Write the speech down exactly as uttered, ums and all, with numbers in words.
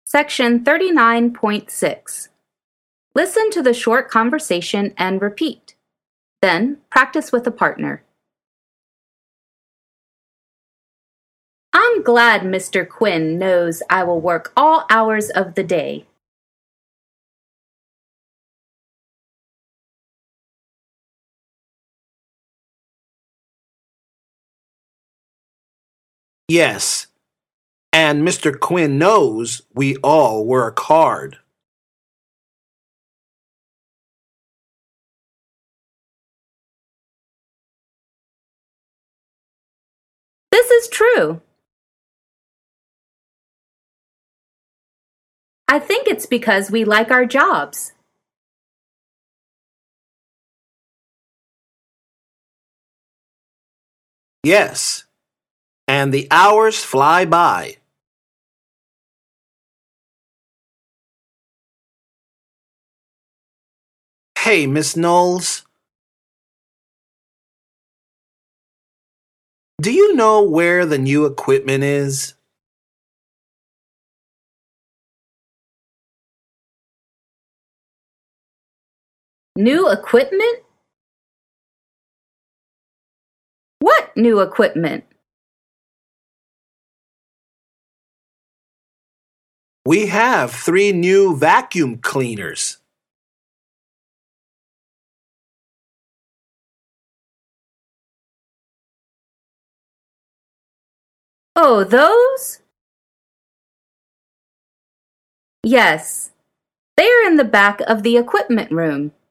Section thirty-nine point six. Listen to the short conversation and repeat. Then, practice with a partner. I'm glad Mister Quinn knows I will work all hours of the day. Yes, and Mister Quinn knows we all work hard. This is true. I think it's because we like our jobs. Yes, and the hours fly by. Hey, Miss Knowles. Do you know where the new equipment is? New equipment? What new equipment? We have three new vacuum cleaners. Oh, those? Yes, they are in the back of the equipment room.